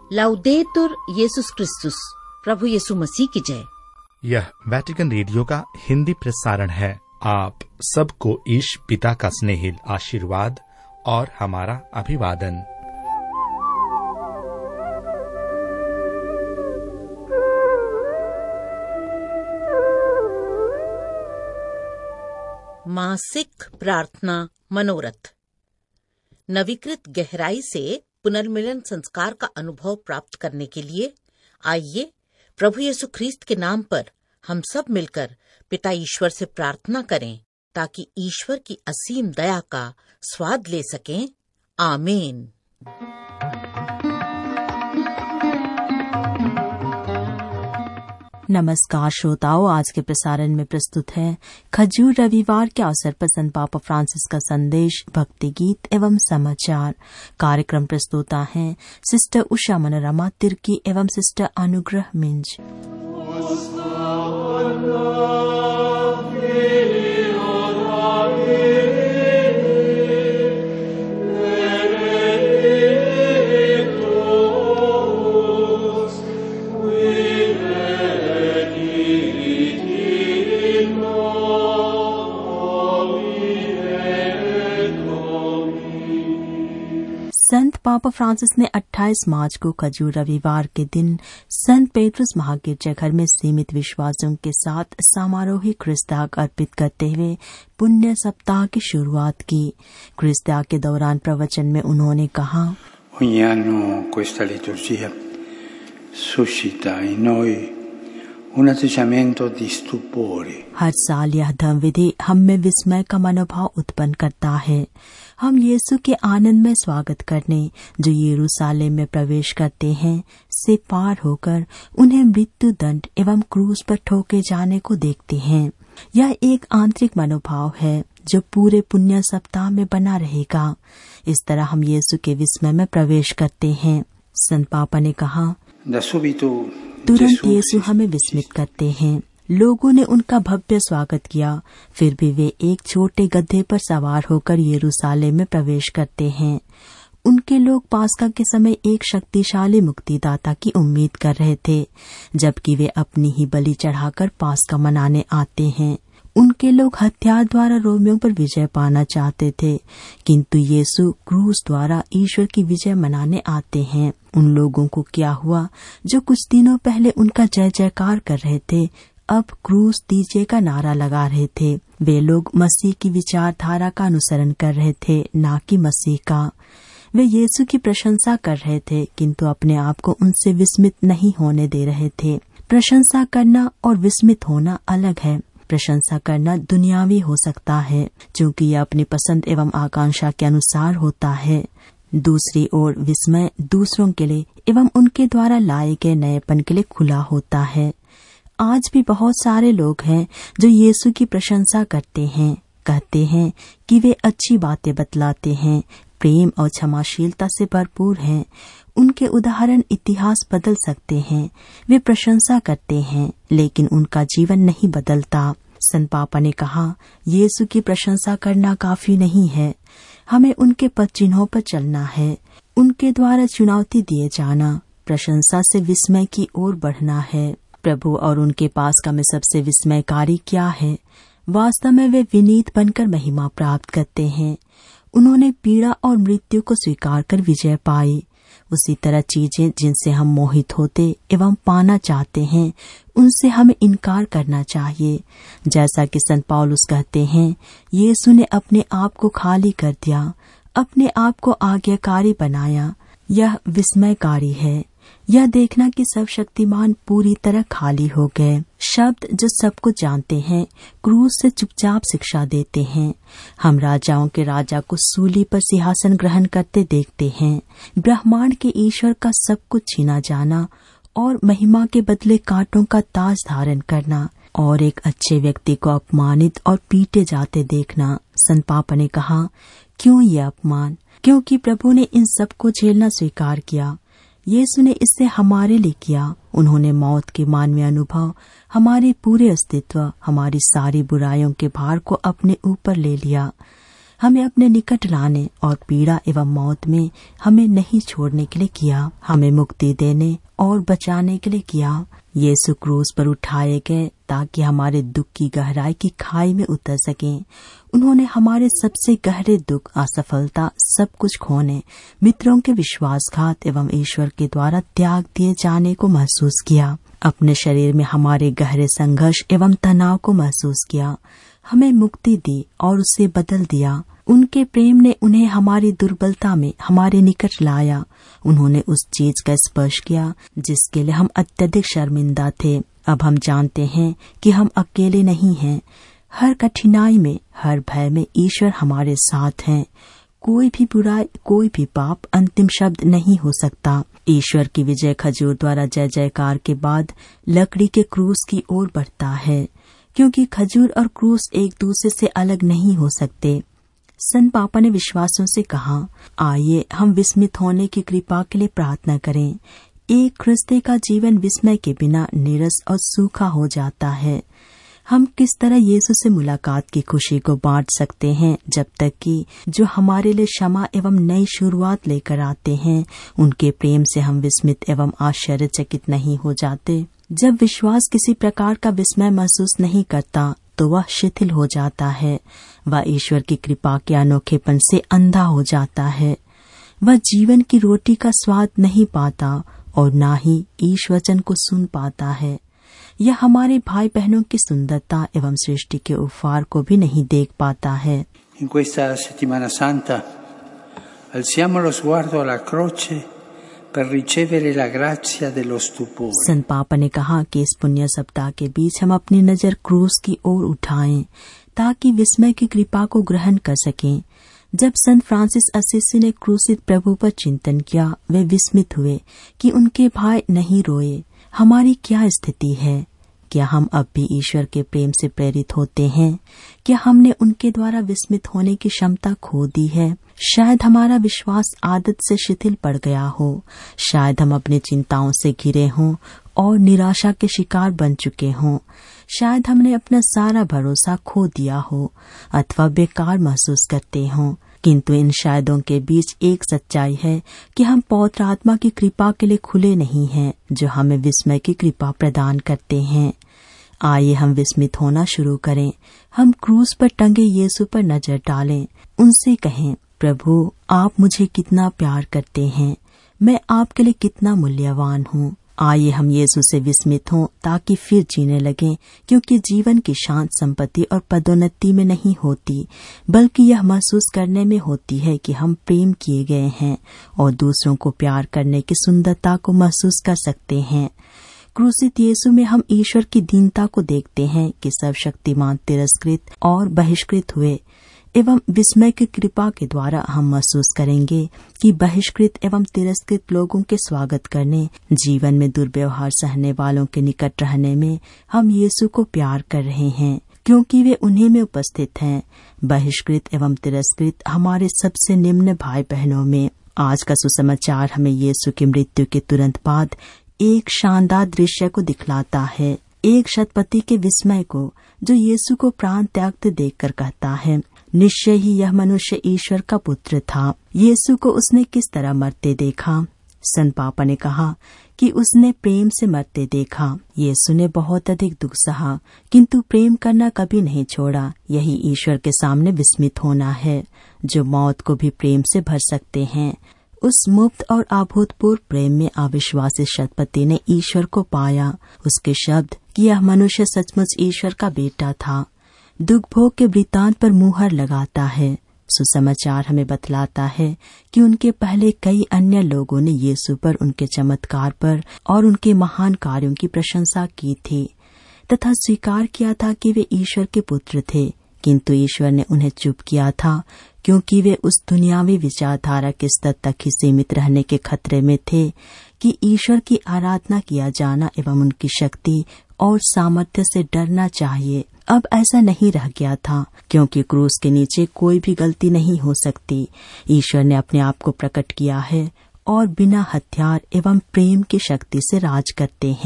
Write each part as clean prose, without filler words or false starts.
लाउदेतुर येसुस क्रिस्तुस, प्रभु यीशु मसीह की जय। यह वेटिकन रेडियो का हिंदी प्रसारण है। आप सबको ईश पिता का स्नेहिल आशीर्वाद और हमारा अभिवादन। मासिक प्रार्थना मनोरथ। नवीकृत गहराई से पुनर्मिलन संस्कार का अनुभव प्राप्त करने के लिए आइए प्रभु यीशु ख्रीस्त के नाम पर हम सब मिलकर पिता ईश्वर से प्रार्थना करें ताकि ईश्वर की असीम दया का स्वाद ले सकें। आमीन। नमस्कार श्रोताओं, आज के प्रसारण में प्रस्तुत है खजूर रविवार के अवसर पर संत पापा फ्रांसिस का संदेश, भक्ति गीत एवं समाचार। कार्यक्रम प्रस्तुता हैं सिस्टर उषा मनोरमा तिर्की एवं सिस्टर अनुग्रह मिंज। संत पापा फ्रांसिस ने 28 मार्च को खजूर रविवार के दिन संत पेट्रुस महागिरजाघर में सीमित विश्वासियों के साथ समारोही क्रिस्ताग अर्पित करते हुए पुण्य सप्ताह की शुरुआत की। क्रिस्ताग के दौरान प्रवचन में उन्होंने कहा, Ogni anno questa liturgia suscita in noi un atteggiamento di stupore। हर साल यह धर्म विधि हम में विस्मय का मनोभाव उत्पन्न करता है। हम यीशु के आनंद में स्वागत करने जो यरूशलेम में प्रवेश करते हैं से पार होकर उन्हें मृत्यु दंड एवं क्रूस पर ठोके जाने को देखते हैं। यह एक आंतरिक मनोभाव है जो पूरे पुण्य सप्ताह में बना रहेगा। इस तरह हम यीशु के विस्मय में प्रवेश करते हैं। संत पापा ने कहा, तुरंत यीशु हमें विस्मित करते हैं। लोगों ने उनका भव्य स्वागत किया, फिर भी वे एक छोटे गधे पर सवार होकर यरूशलेम में प्रवेश करते हैं। उनके लोग पास्का के समय एक शक्तिशाली मुक्तिदाता की उम्मीद कर रहे थे, जबकि वे अपनी ही बलि चढ़ाकर पास्का मनाने आते हैं। उनके लोग हथियार द्वारा रोमियों पर विजय पाना चाहते थे, किंतु यीशु क्रूस द्वारा ईश्वर की विजय मनाने आते हैं। उन लोगों को क्या हुआ जो कुछ दिनों पहले उनका जय जयकार कर रहे थे, अब क्रूस दीजिए का नारा लगा रहे थे। वे लोग मसीह की विचारधारा का अनुसरण कर रहे थे, ना कि मसीह का। वे यीशु की प्रशंसा कर रहे थे, किंतु अपने आप को उनसे विस्मित नहीं होने दे रहे थे। प्रशंसा करना और विस्मित होना अलग है। प्रशंसा करना दुनियावी हो सकता है, क्योंकि यह अपनी पसंद एवं आकांक्षा के अनुसार होता है। दूसरी ओर विस्मय दूसरों के लिए एवं उनके द्वारा लाए गए नएपन के लिए खुला होता है। आज भी बहुत सारे लोग हैं जो यीशु की प्रशंसा करते हैं, कहते हैं कि वे अच्छी बातें बतलाते हैं, प्रेम और क्षमाशीलता से भरपूर हैं। उनके उदाहरण इतिहास बदल सकते हैं। वे प्रशंसा करते हैं, लेकिन उनका जीवन नहीं बदलता। संत पापा ने कहा, यीशु की प्रशंसा करना काफी नहीं है। हमें उनके पद चिन्हों पर चलना है, उनके द्वारा चुनौती दिए जाना, प्रशंसा से विस्मय की ओर बढ़ना है। प्रभु और उनके पास्का में सबसे विस्मयकारी क्या है? वास्तव में वे विनीत बनकर महिमा प्राप्त करते हैं। उन्होंने पीड़ा और मृत्यु को स्वीकार कर विजय पाई। उसी तरह चीजें जिनसे हम मोहित होते एवं पाना चाहते हैं, उनसे हमें इनकार करना चाहिए। जैसा कि संत पौलुस कहते हैं, यीशु ने अपने आप को खाली कर दिया, अपने आप को आज्ञाकारी बनाया। यह विस्मयकारी है, यह देखना कि सब शक्तिमान पूरी तरह खाली हो गए। शब्द जो सब कुछ जानते हैं, क्रूस से चुपचाप शिक्षा देते हैं। हम राजाओं के राजा को सूली पर सिंहासन ग्रहण करते देखते हैं। ब्रह्मांड के ईश्वर का सब कुछ छीना जाना और महिमा के बदले कांटों का ताज धारण करना और एक अच्छे व्यक्ति को अपमानित और पीटे जाते देखना। संत पापा ने कहा, क्यों ये अपमान? क्योंकि प्रभु ने इन सब को झेलना स्वीकार किया। यीशु ने इससे हमारे लिए किया। उन्होंने मौत के मानवीय अनुभव, हमारे पूरे अस्तित्व, हमारी सारी बुराइयों के भार को अपने ऊपर ले लिया। हमें अपने निकट लाने और पीड़ा एवं मौत में हमें नहीं छोड़ने के लिए किया, हमें मुक्ति देने और बचाने के लिए किया। यीशु क्रूस पर उठाए गए ताकि हमारे दुख की गहराई की खाई में उतर सकें। उन्होंने हमारे सबसे गहरे दुख, असफलता, सब कुछ खोने, मित्रों के विश्वासघात एवं ईश्वर के द्वारा त्याग दिए जाने को महसूस किया। अपने शरीर में हमारे गहरे संघर्ष एवं तनाव को महसूस किया। हमें मुक्ति दी और उसे बदल दिया। उनके प्रेम ने उन्हें हमारी दुर्बलता में हमारे निकट लाया। उन्होंने उस चीज का स्पर्श किया जिसके लिए हम अत्यधिक शर्मिंदा थे। अब हम जानते हैं कि हम अकेले नहीं हैं। हर कठिनाई में, हर भय में ईश्वर हमारे साथ हैं। कोई भी बुराई, कोई भी पाप अंतिम शब्द नहीं हो सकता। ईश्वर की विजय खजूर द्वारा जय जयकार के बाद लकड़ी के क्रूस की ओर बढ़ता है, क्योंकि खजूर और क्रूस एक दूसरे से अलग नहीं हो सकते। संत पापा ने विश्वासियों से कहा, आइए हम विस्मित होने की कृपा के लिए प्रार्थना करें। एक ख्रिस्ती का जीवन विस्मय के बिना नीरस और सूखा हो जाता है। हम किस तरह यीशु से मुलाकात की खुशी को बांट सकते हैं जब तक कि जो हमारे लिए क्षमा एवं नई शुरुआत लेकर आते हैं, उनके प्रेम से हम विस्मित एवं आश्चर्यचकित नहीं हो जाते। जब विश्वास किसी प्रकार का विस्मय महसूस नहीं करता तो वह शिथिल हो जाता है। वह ईश्वर की कृपा के अनोखेपन से अंधा हो जाता है। वह जीवन की रोटी का स्वाद नहीं पाता और न ही ईश वचन को सुन पाता है। यह हमारे भाई बहनों की सुंदरता एवं सृष्टि के उपहार को भी नहीं देख पाता है। In questa settimana santa alziamo lo sguardo alla croce per ricevere la grazia dello stupore. संत पापा ने कहा कि इस पुण्य सप्ताह के बीच हम अपनी नजर क्रूस की ओर उठाएं ताकि विस्मय की कृपा को ग्रहण कर सकें। जब संत फ्रांसिस असीसी ने क्रूसित प्रभु पर चिंतन किया, वे विस्मित हुए कि उनके भाई नहीं रोए। हमारी क्या स्थिति है? क्या हम अब भी ईश्वर के प्रेम से प्रेरित होते हैं? क्या हमने उनके द्वारा विस्मित होने की क्षमता खो दी है? शायद हमारा विश्वास आदत से शिथिल पड़ गया हो। शायद हम अपनी चिंताओं से घिरे हों और निराशा के शिकार बन चुके हों। शायद हमने अपना सारा भरोसा खो दिया हो अथवा बेकार महसूस करते हों। किंतु इन शायदों के बीच एक सच्चाई है कि हम पवित्र आत्मा की कृपा के लिए खुले नहीं हैं, जो हमें विस्मय की कृपा प्रदान करते हैं। आइए हम विस्मित होना शुरू करें। हम क्रूस पर टंगे यीशु पर नजर डालें। उनसे कहें, प्रभु आप मुझे कितना प्यार करते हैं, मैं आपके लिए कितना मूल्यवान हूँ। आइए हम यीशु से विस्मित हों ताकि फिर जीने लगें, क्योंकि जीवन की शांत संपत्ति और पदोन्नति में नहीं होती, बल्कि यह महसूस करने में होती है कि हम प्रेम किए गए हैं और दूसरों को प्यार करने की सुंदरता को महसूस कर सकते हैं। क्रूसित यीशु में हम ईश्वर की दीनता को देखते हैं कि सर्वशक्तिमान तिरस्कृत और बहिष्कृत हुए, एवं विस्मय की कृपा के द्वारा हम महसूस करेंगे कि बहिष्कृत एवं तिरस्कृत लोगों के स्वागत करने, जीवन में दुर्व्यवहार सहने वालों के निकट रहने में हम यीशु को प्यार कर रहे हैं, क्योंकि वे उन्हीं में उपस्थित हैं। बहिष्कृत एवं तिरस्कृत हमारे सबसे निम्न भाई बहनों में। आज का सुसमाचार हमें यीशु की मृत्यु के तुरंत बाद एक शानदार दृश्य को दिखलाता है, एक शतपति के विस्मय को, जो यीशु को प्राण त्यागते देखकर कहता है, निश्चय ही यह मनुष्य ईश्वर का पुत्र था। यीशु को उसने किस तरह मरते देखा? संत पापा ने कहा कि उसने प्रेम से मरते देखा। यीशु ने बहुत अधिक दुख सहा, किंतु प्रेम करना कभी नहीं छोड़ा। यही ईश्वर के सामने विस्मित होना है, जो मौत को भी प्रेम से भर सकते हैं। उस मुफ्त और अभूतपूर्व प्रेम में अविश्वासी शतपति ने ईश्वर को पाया। उसके शब्द कि यह मनुष्य सचमुच ईश्वर का बेटा था, दुख भोग के वृत्तांत पर मुहर लगाता है। सुसमाचार हमें बतलाता है कि उनके पहले कई अन्य लोगों ने यीशु पर, उनके चमत्कार पर और उनके महान कार्यों की प्रशंसा की थी तथा स्वीकार किया था कि वे ईश्वर के पुत्र थे, किंतु ईश्वर ने उन्हें चुप किया था, क्योंकि वे उस दुनियावी विचारधारा के स्तर तक ही सीमित रहने के खतरे में थे कि ईश्वर की आराधना किया जाना एवं उनकी शक्ति और सामर्थ्य से डरना चाहिए। अब ऐसा नहीं रह गया था, क्योंकि क्रूस के नीचे कोई भी गलती नहीं हो सकती। ईश्वर ने अपने आप को प्रकट किया है और बिना हथियार एवं प्रेम की शक्ति से राज करते हैं।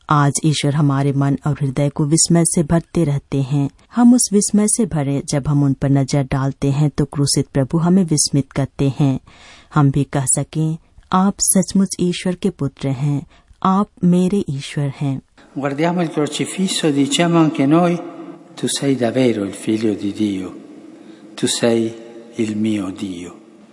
आज ईश्वर हमारे मन और हृदय को विस्मय से भरते रहते हैं। हम उस विस्मय से भरे जब हम उन पर नजर डालते हैं तो क्रूसित प्रभु हमें विस्मित करते हैं। हम भी कह सकें, आप सचमुच ईश्वर के पुत्र हैं, आप मेरे ईश्वर हैं। Guardiamo il crocifisso, diciamo anche noi, tu sei davvero il figlio di Dio, tu sei il mio Dio.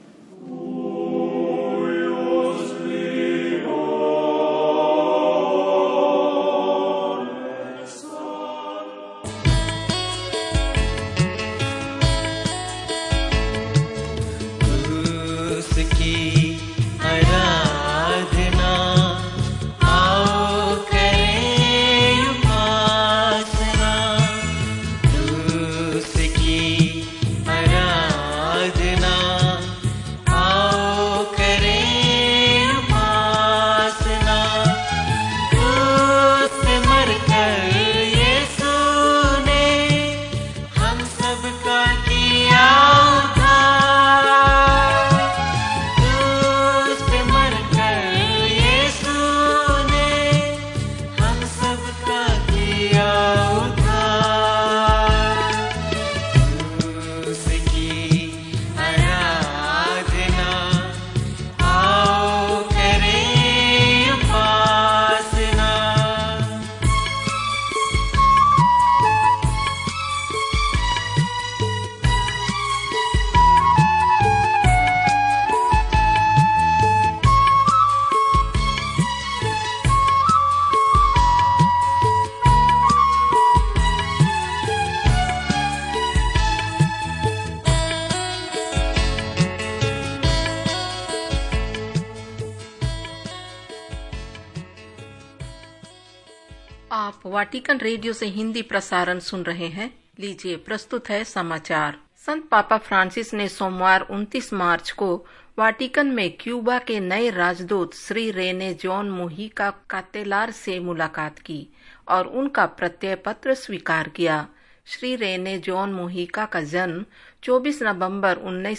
आप वाटिकन रेडियो से हिंदी प्रसारण सुन रहे हैं। लीजिए प्रस्तुत है समाचार। संत पापा फ्रांसिस ने सोमवार 29 मार्च को वाटिकन में क्यूबा के नए राजदूत Shri Rene John Mujica Cantelar से मुलाकात की और उनका प्रत्यय पत्र स्वीकार किया। श्री रेने जॉन मुहिका का जन्म 24 नवंबर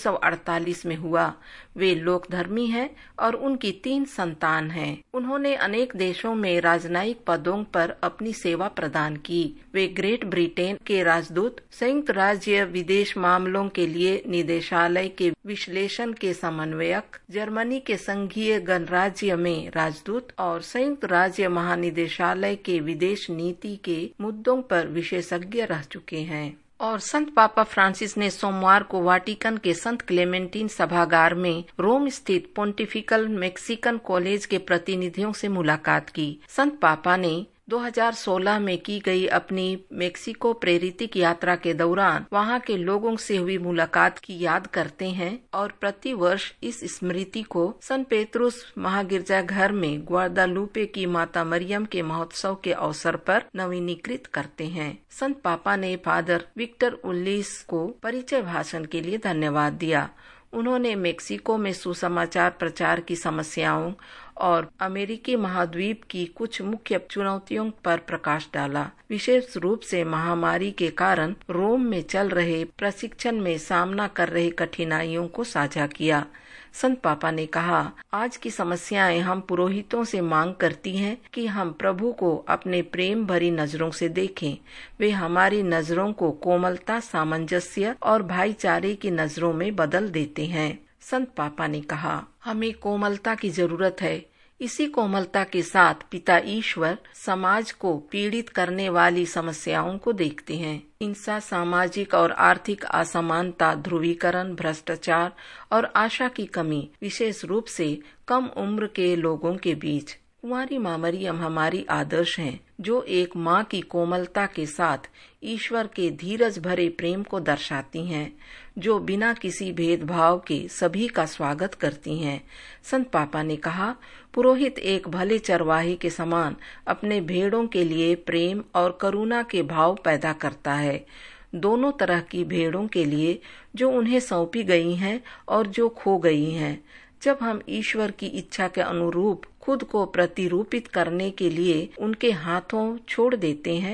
1948 में हुआ। वे लोकधर्मी हैं और उनकी 3 संतान हैं। उन्होंने अनेक देशों में राजनयिक पदों पर अपनी सेवा प्रदान की। वे ग्रेट ब्रिटेन के राजदूत, संयुक्त राज्य विदेश मामलों के लिए निदेशालय के विश्लेषण के समन्वयक, जर्मनी के संघीय गणराज्य में राजदूत और संयुक्त राज्य महानिदेशालय के विदेश नीति के मुद्दों पर विशेषज्ञ रह चुके हैं। और संत पापा फ्रांसिस ने सोमवार को वाटिकन के संत क्लेमेंटीन सभागार में रोम स्थित पोंटिफिकल मैक्सिकन कॉलेज के प्रतिनिधियों से मुलाकात की। संत पापा ने 2016 में की गई अपनी मेक्सिको प्रेरितिक यात्रा के दौरान वहां के लोगों से हुई मुलाकात की याद करते हैं और प्रति वर्ष इस स्मृति को सन पेत्रुस महागिरजाघर में ग्वादालुपे की माता मरियम के महोत्सव के अवसर पर नवीनीकृत करते हैं। संत पापा ने फादर विक्टर उल्लिस को परिचय भाषण के लिए धन्यवाद दिया। उन्होंने मेक्सिको में सुसमाचार प्रचार की समस्याओं और अमेरिकी महाद्वीप की कुछ मुख्य चुनौतियों पर प्रकाश डाला। विशेष रूप से महामारी के कारण रोम में चल रहे प्रशिक्षण में सामना कर रहे कठिनाइयों को साझा किया। संत पापा ने कहा, आज की समस्याएं हम पुरोहितों से मांग करती हैं कि हम प्रभु को अपने प्रेम भरी नजरों से देखें। वे हमारी नजरों को कोमलता, सामंजस्य और भाईचारे की नजरों में बदल देते हैं। संत पापा ने कहा, हमें कोमलता की जरूरत है। इसी कोमलता के साथ पिता ईश्वर समाज को पीड़ित करने वाली समस्याओं को देखते हैं। हिंसा, सामाजिक और आर्थिक असमानता, ध्रुवीकरण, भ्रष्टाचार और आशा की कमी, विशेष रूप से कम उम्र के लोगों के बीच। कुंवारी माँ मरियम हमारी आदर्श हैं, जो एक माँ की कोमलता के साथ ईश्वर के धीरज भरे प्रेम को दर्शाती हैं, जो बिना किसी भेदभाव के सभी का स्वागत करती हैं। संत पापा ने कहा, पुरोहित एक भले चरवाहे के समान अपने भेड़ों के लिए प्रेम और करुणा के भाव पैदा करता है, दोनों तरह की भेड़ों के लिए जो उन्हें सौंपी गई हैं और जो खो गई हैं। जब हम ईश्वर की इच्छा के अनुरूप खुद को प्रतिरूपित करने के लिए उनके हाथों छोड़ देते हैं,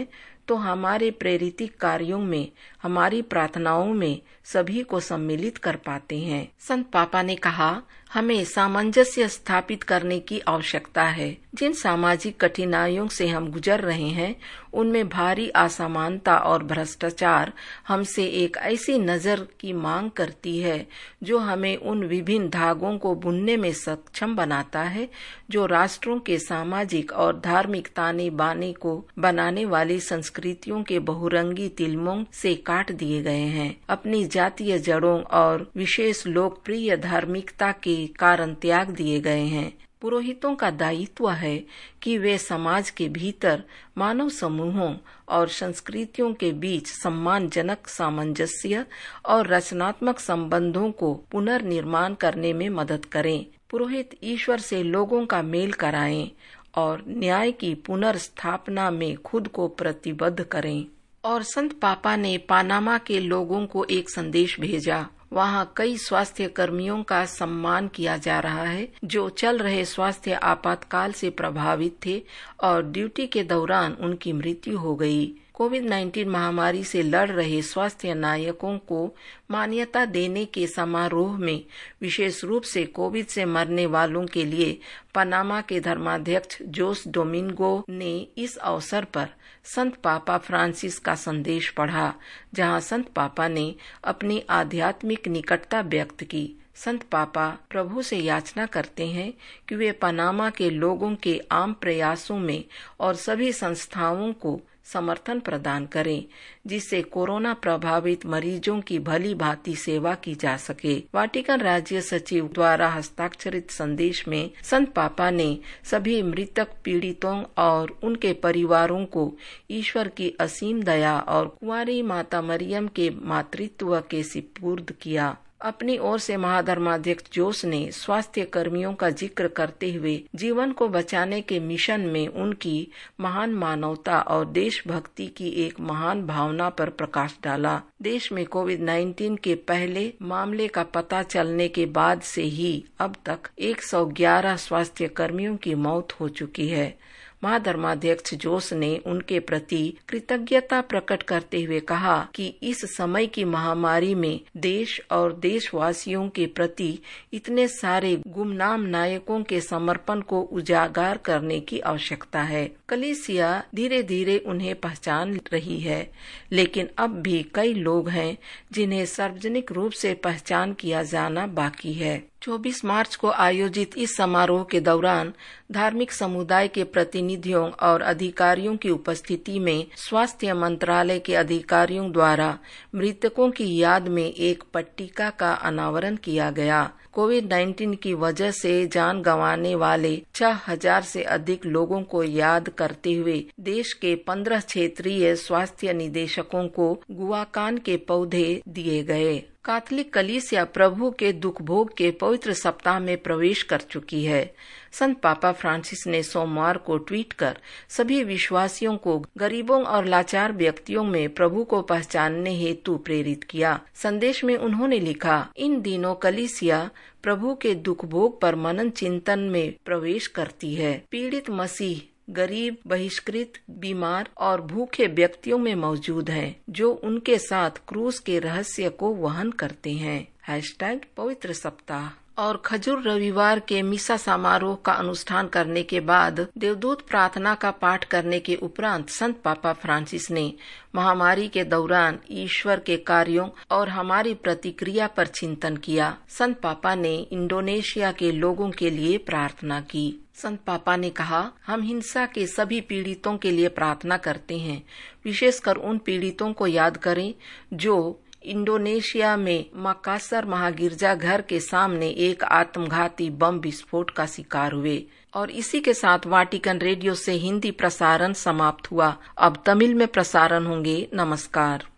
तो हमारे प्रेरित कार्यों में, हमारी प्रार्थनाओं में सभी को सम्मिलित कर पाते हैं। संत पापा ने कहा, हमें सामंजस्य स्थापित करने की आवश्यकता है। जिन सामाजिक कठिनाइयों से हम गुजर रहे हैं, उनमें भारी असमानता और भ्रष्टाचार हमसे एक ऐसी नजर की मांग करती है जो हमें उन विभिन्न धागों को बुनने में सक्षम बनाता है जो राष्ट्रों के सामाजिक और धार्मिक ताने बाने को बनाने वाली संस्कृतियों के बहुरंगी तिलमों से काट दिए गए हैं। अपनी जातीय जड़ों और विशेष लोकप्रिय धार्मिकता के कारण त्याग दिए गए हैं। पुरोहितों का दायित्व है कि वे समाज के भीतर मानव समूहों और संस्कृतियों के बीच सम्मानजनक सामंजस्य और रचनात्मक संबंधों को पुनर्निर्माण करने में मदद करें। पुरोहित ईश्वर से लोगों का मेल कराएं और न्याय की पुनर्स्थापना में खुद को प्रतिबद्ध करें। और संत पापा ने पनामा के लोगों को एक संदेश भेजा। वहाँ कई स्वास्थ्य कर्मियों का सम्मान किया जा रहा है जो चल रहे स्वास्थ्य आपातकाल से प्रभावित थे और ड्यूटी के दौरान उनकी मृत्यु हो गई। कोविड-19 महामारी से लड़ रहे स्वास्थ्य नायकों को मान्यता देने के समारोह में विशेष रूप से कोविड से मरने वालों के लिए पनामा के धर्माध्यक्ष जोस डोमिंगो ने इस अवसर पर संत पापा फ्रांसिस का संदेश पढ़ा, जहां संत पापा ने अपनी आध्यात्मिक निकटता व्यक्त की। संत पापा प्रभु से याचना करते हैं कि वे पनामा के लोगों के आम प्रयासों में और सभी संस्थाओं को समर्थन प्रदान करें, जिससे कोरोना प्रभावित मरीजों की भली भांति सेवा की जा सके। वाटिकन राज्य सचिव द्वारा हस्ताक्षरित संदेश में संत पापा ने सभी मृतक पीड़ितों और उनके परिवारों को ईश्वर की असीम दया और कुंवारी माता मरियम के मातृत्व के सुपुर्द किया। अपनी ओर से महाधर्माध्यक्ष जोस ने स्वास्थ्य कर्मियों का जिक्र करते हुए जीवन को बचाने के मिशन में उनकी महान मानवता और देशभक्ति की एक महान भावना पर प्रकाश डाला। देश में कोविड-19 के पहले मामले का पता चलने के बाद से ही अब तक 111 स्वास्थ्य कर्मियों की मौत हो चुकी है। महाधर्माध्यक्ष जोस ने उनके प्रति कृतज्ञता प्रकट करते हुए कहा कि इस समय की महामारी में देश और देशवासियों के प्रति इतने सारे गुमनाम नायकों के समर्पण को उजागर करने की आवश्यकता है। कलीसिया धीरे धीरे उन्हें पहचान रही है, लेकिन अब भी कई लोग हैं जिन्हें सार्वजनिक रूप से पहचान किया जाना बाकी है। 24 मार्च को आयोजित इस समारोह के दौरान धार्मिक समुदाय के प्रतिनिधियों और अधिकारियों की उपस्थिति में स्वास्थ्य मंत्रालय के अधिकारियों द्वारा मृतकों की याद में एक पट्टिका का अनावरण किया गया। कोविड-19 की वजह से जान गंवाने वाले 6000 से अधिक लोगों को याद करते हुए देश के 15 क्षेत्रीय स्वास्थ्य निदेशकों को गुआकान के पौधे दिए गए। कैथोलिक कलीसिया प्रभु के दुख भोग के पवित्र सप्ताह में प्रवेश कर चुकी है। संत पापा फ्रांसिस ने सोमवार को ट्वीट कर सभी विश्वासियों को गरीबों और लाचार व्यक्तियों में प्रभु को पहचानने हेतु प्रेरित किया। संदेश में उन्होंने लिखा, इन दिनों कलीसिया प्रभु के दुख भोग पर मनन चिंतन में प्रवेश करती है। पीड़ित मसीह गरीब, बहिष्कृत, बीमार और भूखे व्यक्तियों में मौजूद हैं, जो उनके साथ क्रूस के रहस्य को वहन करते हैं। #पवित्र सप्ताह। और खजूर रविवार के मिसा समारोह का अनुष्ठान करने के बाद देवदूत प्रार्थना का पाठ करने के उपरांत संत पापा फ्रांसिस ने महामारी के दौरान ईश्वर के कार्यों और हमारी प्रतिक्रिया पर चिंतन किया। संत पापा ने इंडोनेशिया के लोगों के लिए प्रार्थना की। संत पापा ने कहा, हम हिंसा के सभी पीड़ितों के लिए प्रार्थना करते हैं। विशेषकर उन पीड़ितों को याद करें जो इंडोनेशिया में मकासर महागिरजा घर के सामने एक आत्मघाती बम विस्फोट का शिकार हुए। और इसी के साथ वाटिकन रेडियो से हिंदी प्रसारण समाप्त हुआ। अब तमिल में प्रसारण होंगे। नमस्कार।